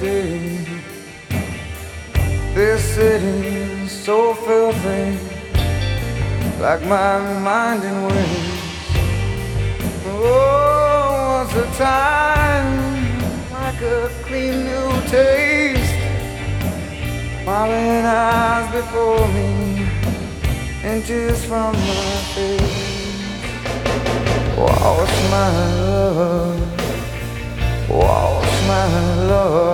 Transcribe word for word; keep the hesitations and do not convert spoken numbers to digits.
day. This city's so filthy, like my reminding ways. Oh, once a time, like a clean new taste, smiling eyes before me, and tears from my face. Wash my love, wash my love.